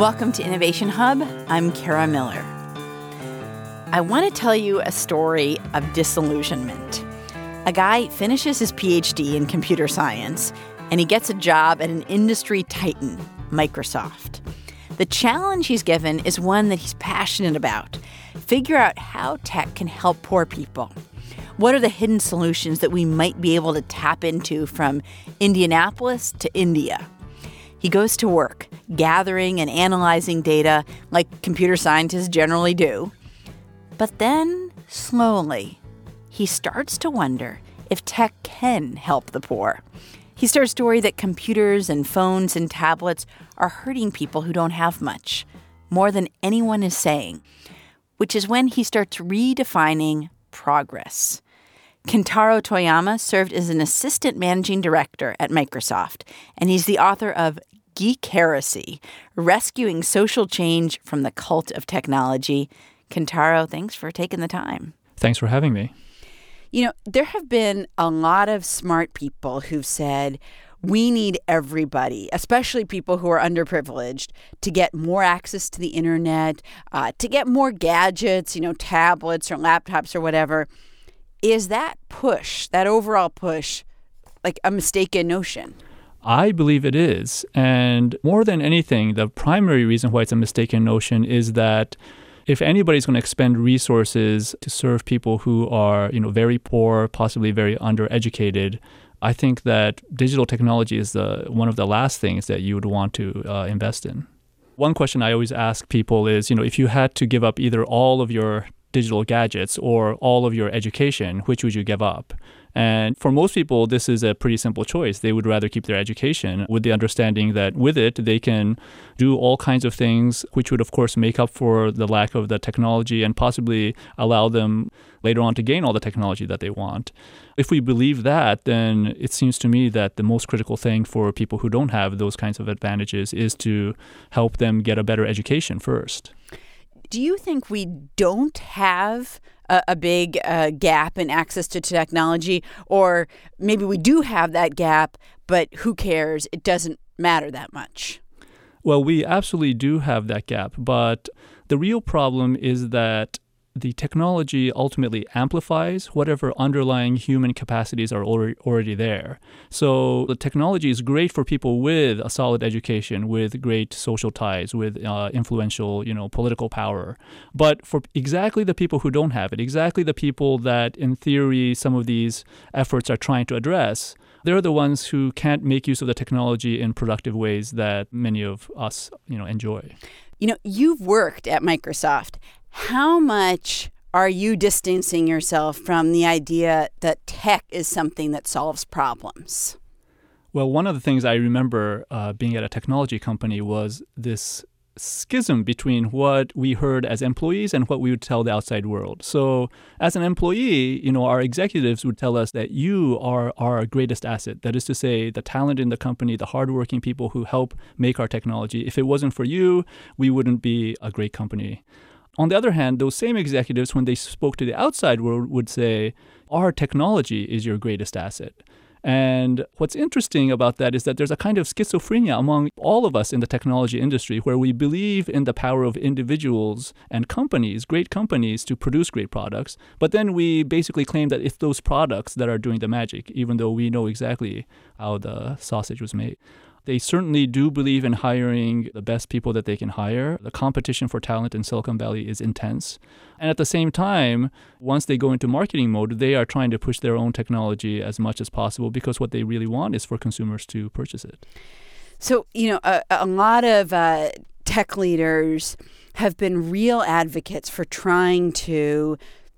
Welcome to Innovation Hub. I'm Kara Miller. I want to tell you a story of disillusionment. A guy finishes his PhD in computer science, and he gets a job at an industry titan, Microsoft. The challenge he's given is one that he's passionate about. Figure out how tech can help poor people. What are the hidden solutions that we might be able to tap into from Indianapolis to India? He goes to work, gathering and analyzing data like computer scientists generally do. But then, slowly, he starts to wonder if tech can help the poor. He starts to worry that computers and phones and tablets are hurting people who don't have much, more than anyone is saying, which is when he starts redefining progress. Kentaro Toyama served as an assistant managing director at Microsoft, and he's the author of Geek Heresy, Rescuing Social Change from the Cult of Technology. Kentaro, thanks for taking the time. Thanks for having me. You know, there have been a lot of smart people who've said, we need everybody, especially people who are underprivileged, to get more access to the internet, to get more gadgets, tablets or laptops or whatever. Is that push, that overall push, like a mistaken notion? I believe it is. And more than anything, the primary reason why it's a mistaken notion is that if anybody's going to expend resources to serve people who are, very poor, possibly very undereducated, I think that digital technology is one of the last things that you would want to invest in. One question I always ask people is, if you had to give up either all of your digital gadgets or all of your education, which would you give up? And for most people, this is a pretty simple choice. They would rather keep their education with the understanding that with it, they can do all kinds of things, which would, of course, make up for the lack of the technology and possibly allow them later on to gain all the technology that they want. If we believe that, then it seems to me that the most critical thing for people who don't have those kinds of advantages is to help them get a better education first. Do you think we don't have a big gap in access to technology, or maybe we do have that gap, but who cares? It doesn't matter that much. Well, we absolutely do have that gap, but the real problem is that the technology ultimately amplifies whatever underlying human capacities are already there. So the technology is great for people with a solid education, with great social ties, with influential, political power. But for exactly the people who don't have it, exactly the people that in theory some of these efforts are trying to address, they're the ones who can't make use of the technology in productive ways that many of us, enjoy. You've worked at Microsoft. How much are you distancing yourself from the idea that tech is something that solves problems? Well, one of the things I remember being at a technology company was this schism between what we heard as employees and what we would tell the outside world. So as an employee, our executives would tell us that you are our greatest asset. That is to say, the talent in the company, the hardworking people who help make our technology. If it wasn't for you, we wouldn't be a great company. On the other hand, those same executives, when they spoke to the outside world, would say, our technology is your greatest asset. And what's interesting about that is that there's a kind of schizophrenia among all of us in the technology industry where we believe in the power of individuals and companies, great companies, to produce great products. But then we basically claim that it's those products that are doing the magic, even though we know exactly how the sausage was made. They certainly do believe in hiring the best people that they can hire. The competition for talent in Silicon Valley is intense. And at the same time, once they go into marketing mode, they are trying to push their own technology as much as possible because what they really want is for consumers to purchase it. So, a lot of tech leaders have been real advocates for trying to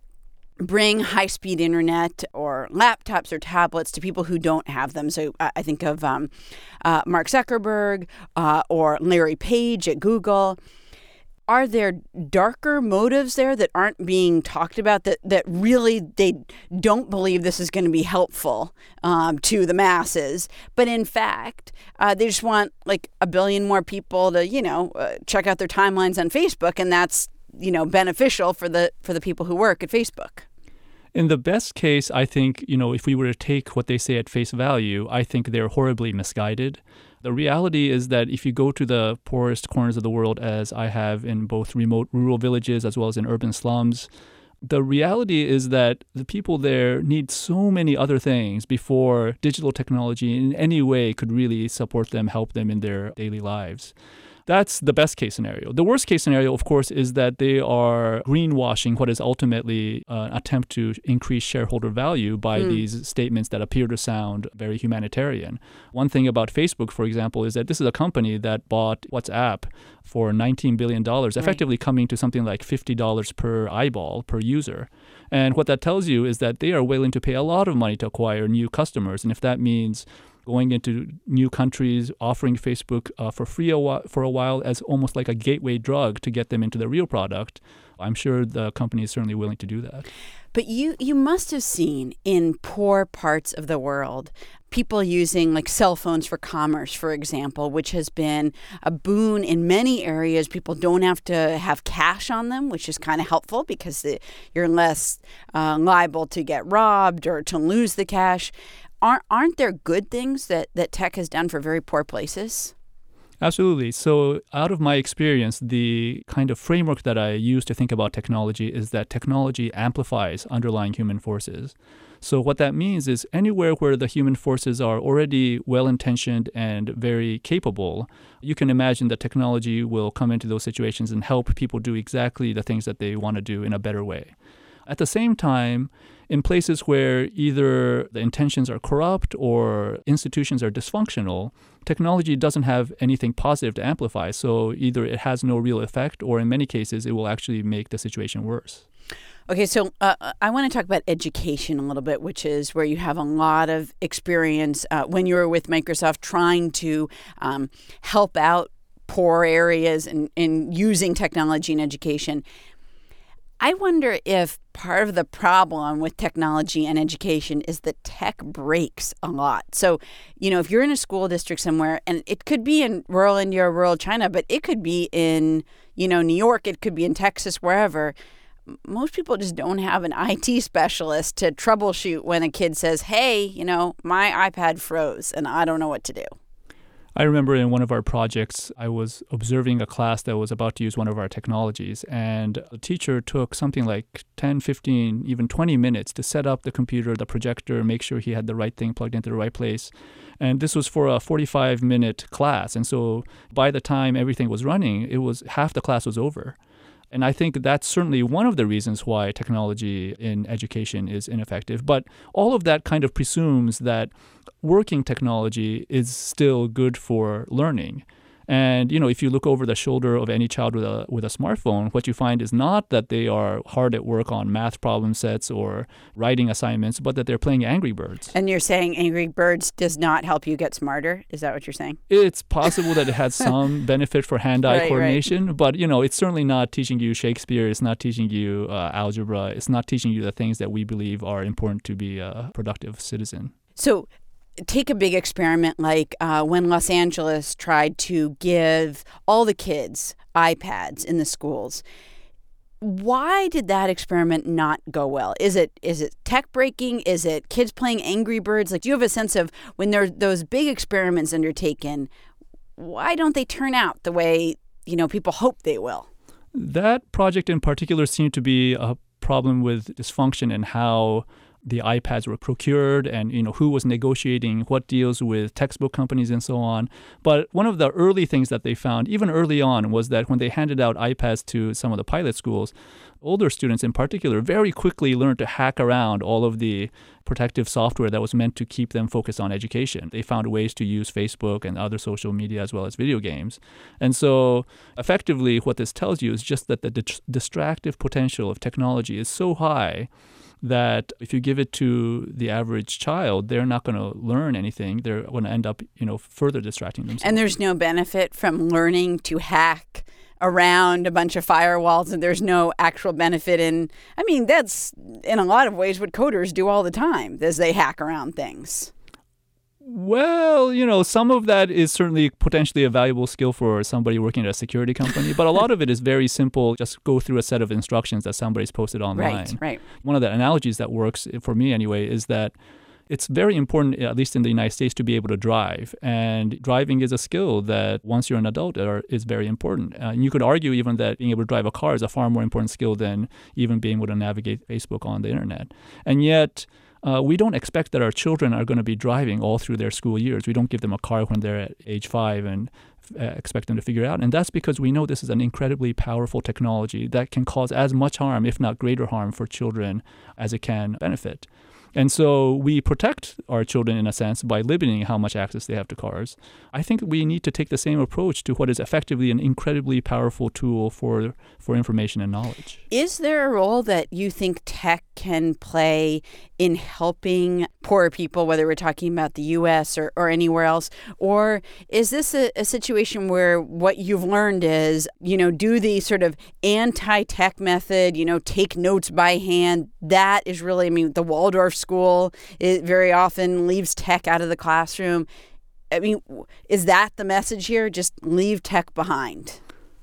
bring high-speed internet or laptops or tablets to people who don't have them. So I think of Mark Zuckerberg or Larry Page at Google. Are there darker motives there that aren't being talked about, that really they don't believe this is going to be helpful to the masses, but in fact, they just want like a billion more people to, check out their timelines on Facebook, and that's beneficial for the people who work at Facebook? In the best case, I think, if we were to take what they say at face value, I think they're horribly misguided. The reality is that if you go to the poorest corners of the world, as I have in both remote rural villages as well as in urban slums, the reality is that the people there need so many other things before digital technology in any way could really support them, help them in their daily lives. That's the best case scenario. The worst case scenario, of course, is that they are greenwashing what is ultimately an attempt to increase shareholder value by these statements that appear to sound very humanitarian. One thing about Facebook, for example, is that this is a company that bought WhatsApp for $19 billion, effectively coming to something like $50 per eyeball, per user. And what that tells you is that they are willing to pay a lot of money to acquire new customers. And if that means going into new countries, offering Facebook for free for a while as almost like a gateway drug to get them into the real product, I'm sure the company is certainly willing to do that. But you must have seen in poor parts of the world people using like cell phones for commerce, for example, which has been a boon in many areas. People don't have to have cash on them, which is kind of helpful because you're less liable to get robbed or to lose the cash. Aren't there good things that tech has done for very poor places? Absolutely. So out of my experience, the kind of framework that I use to think about technology is that technology amplifies underlying human forces. So what that means is anywhere where the human forces are already well-intentioned and very capable, you can imagine that technology will come into those situations and help people do exactly the things that they want to do in a better way. At the same time, in places where either the intentions are corrupt or institutions are dysfunctional, technology doesn't have anything positive to amplify. So either it has no real effect, or in many cases, it will actually make the situation worse. Okay, so I want to talk about education a little bit, which is where you have a lot of experience when you were with Microsoft trying to help out poor areas in using technology in education. I wonder if part of the problem with technology and education is that tech breaks a lot. So, if you're in a school district somewhere, and it could be in rural India or rural China, but it could be in, New York, it could be in Texas, wherever. Most people just don't have an IT specialist to troubleshoot when a kid says, hey, my iPad froze and I don't know what to do. I remember in one of our projects, I was observing a class that was about to use one of our technologies, and the teacher took something like 10, 15, even 20 minutes to set up the computer, the projector, make sure he had the right thing plugged into the right place. And this was for a 45-minute class. And so by the time everything was running, half the class was over. And I think that's certainly one of the reasons why technology in education is ineffective. But all of that kind of presumes that working technology is still good for learning. And, if you look over the shoulder of any child with a smartphone, what you find is not that they are hard at work on math problem sets or writing assignments, but that they're playing Angry Birds. And you're saying Angry Birds does not help you get smarter? Is that what you're saying? It's possible that it has some benefit for hand-eye coordination, but, it's certainly not teaching you Shakespeare. It's not teaching you algebra. It's not teaching you the things that we believe are important to be a productive citizen. So take a big experiment like when Los Angeles tried to give all the kids iPads in the schools. Why did that experiment not go well? Is it tech breaking? Is it kids playing Angry Birds? Like, do you have a sense of when there are those big experiments undertaken, why don't they turn out the way, people hope they will? That project in particular seemed to be a problem with dysfunction in how the iPads were procured and, who was negotiating what deals with textbook companies and so on. But one of the early things that they found, even early on, was that when they handed out iPads to some of the pilot schools, older students in particular very quickly learned to hack around all of the protective software that was meant to keep them focused on education. They found ways to use Facebook and other social media as well as video games. And so effectively what this tells you is just that the distractive potential of technology is so high that if you give it to the average child, they're not going to learn anything. They're going to end up, further distracting themselves. And there's no benefit from learning to hack around a bunch of firewalls, and there's no actual benefit that's in a lot of ways what coders do all the time, as they hack around things. Well, some of that is certainly potentially a valuable skill for somebody working at a security company, but a lot of it is very simple. Just go through a set of instructions that somebody's posted online. Right. One of the analogies that works, for me anyway, is that It's very important, at least in the United States, to be able to drive. And driving is a skill that once you're an adult is very important. And you could argue even that being able to drive a car is a far more important skill than even being able to navigate Facebook on the internet. And yet, we don't expect that our children are going to be driving all through their school years. We don't give them a car when they're at age 5 and expect them to figure it out. And that's because we know this is an incredibly powerful technology that can cause as much harm, if not greater harm, for children as it can benefit. And so we protect our children, in a sense, by limiting how much access they have to cars. I think we need to take the same approach to what is effectively an incredibly powerful tool for information and knowledge. Is there a role that you think tech can play in helping poorer people, whether we're talking about the U.S. or anywhere else? Or is this a situation where what you've learned is, do the sort of anti-tech method, take notes by hand? That is really, the Waldorf school, it very often leaves tech out of the classroom. Is that the message here? Just leave tech behind?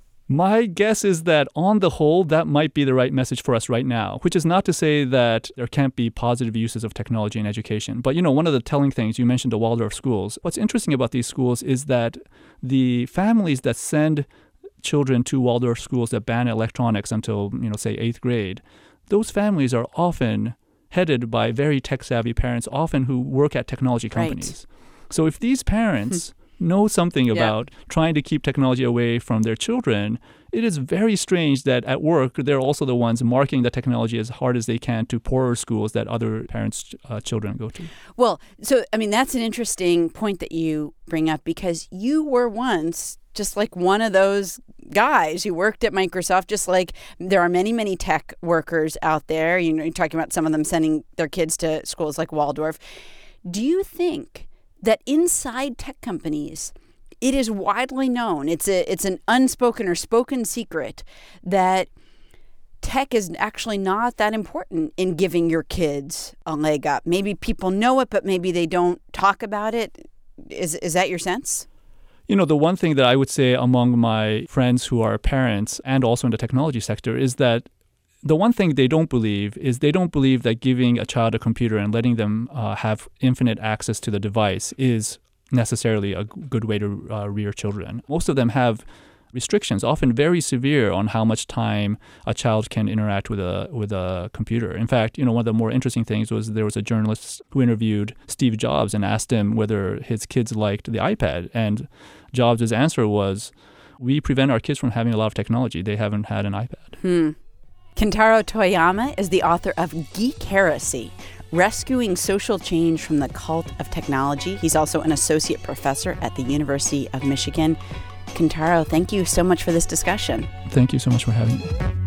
My guess is that on the whole, that might be the right message for us right now, which is not to say that there can't be positive uses of technology in education. But, one of the telling things, you mentioned the Waldorf schools. What's interesting about these schools is that the families that send children to Waldorf schools that ban electronics until, say, 8th grade, those families are often headed by very tech-savvy parents, often who work at technology companies. Right. So if these parents know something about trying to keep technology away from their children, it is very strange that at work, they're also the ones marking the technology as hard as they can to poorer schools that other parents' children go to. Well, so, that's an interesting point that you bring up, because you were once just like one of those guys who worked at Microsoft, just like there are many, many tech workers out there. You're talking about some of them sending their kids to schools like Waldorf. Do you think that inside tech companies, it is widely known, it's an unspoken or spoken secret, that tech is actually not that important in giving your kids a leg up? Maybe people know it, but maybe they don't talk about it. Is that your sense? The one thing that I would say among my friends who are parents and also in the technology sector is that the one thing they don't believe is they don't believe that giving a child a computer and letting them have infinite access to the device is necessarily a good way to rear children. Most of them have restrictions, often very severe, on how much time a child can interact with a computer. In fact, one of the more interesting things was there was a journalist who interviewed Steve Jobs and asked him whether his kids liked the iPad. And Jobs' answer was, we prevent our kids from having a lot of technology. They haven't had an iPad. Kentaro Toyama is the author of Geek Heresy, Rescuing Social Change from the Cult of Technology. He's also an associate professor at the University of Michigan. Kentaro, thank you so much for this discussion. Thank you so much for having me.